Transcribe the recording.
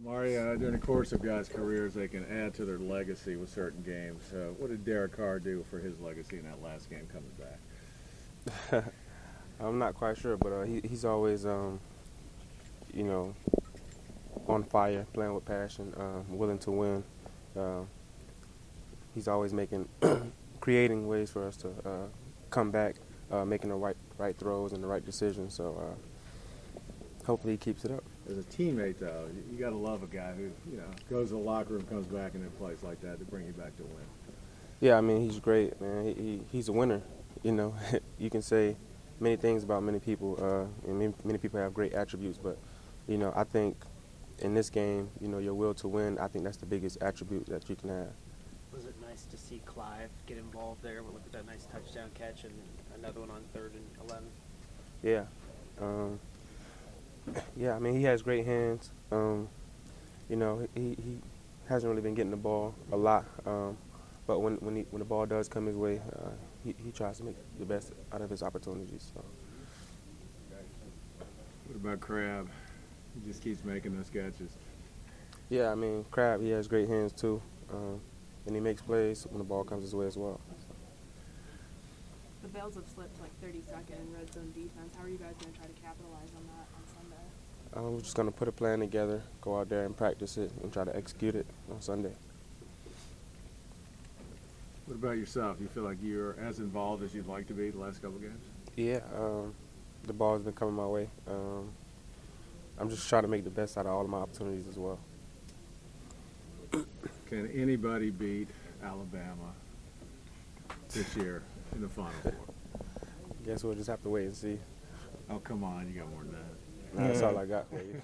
Mari, during the course of guys' careers, they can add to their legacy with certain games. What did Derek Carr do for his legacy in that last game coming back? I'm not quite sure, but he's always, you know, on fire, playing with passion, willing to win. Uh, he's always making, creating ways for us to come back, making the right throws and the right decisions. So hopefully he keeps it up. As a teammate, though, you got to love a guy who goes to the locker room, comes back, and then plays like that to bring you back to win. Yeah, I mean he's great, man. He's a winner. You know, you can say many things about many people, and many people have great attributes, but I think in this game, your will to win, I think that's the biggest attribute that you can have. Was it nice to see Clive get involved there with that nice touchdown catch and another one on 3rd and 11? Yeah. Yeah, I mean, he has great hands. He hasn't really been getting the ball a lot, but when the ball does come his way, he tries to make the best out of his opportunities. So. What about Crab? He just keeps making those catches. Yeah, I mean, Crab, he has great hands too, and he makes plays when the ball comes his way as well. The Bills have slipped like 32nd in red zone defense. How are you guys going to try to capitalize on that on Sunday? We're just going to put a plan together, go out there and practice it, and try to execute it on Sunday. What about yourself? You feel like you're as involved as you'd like to be the last couple games? Yeah, the ball's been coming my way. I'm just trying to make the best out of all of my opportunities as well. Can anybody beat Alabama this year in the Final Four? Guess we'll just have to wait and see. Oh, come on. You got more than that. That's all I got for you.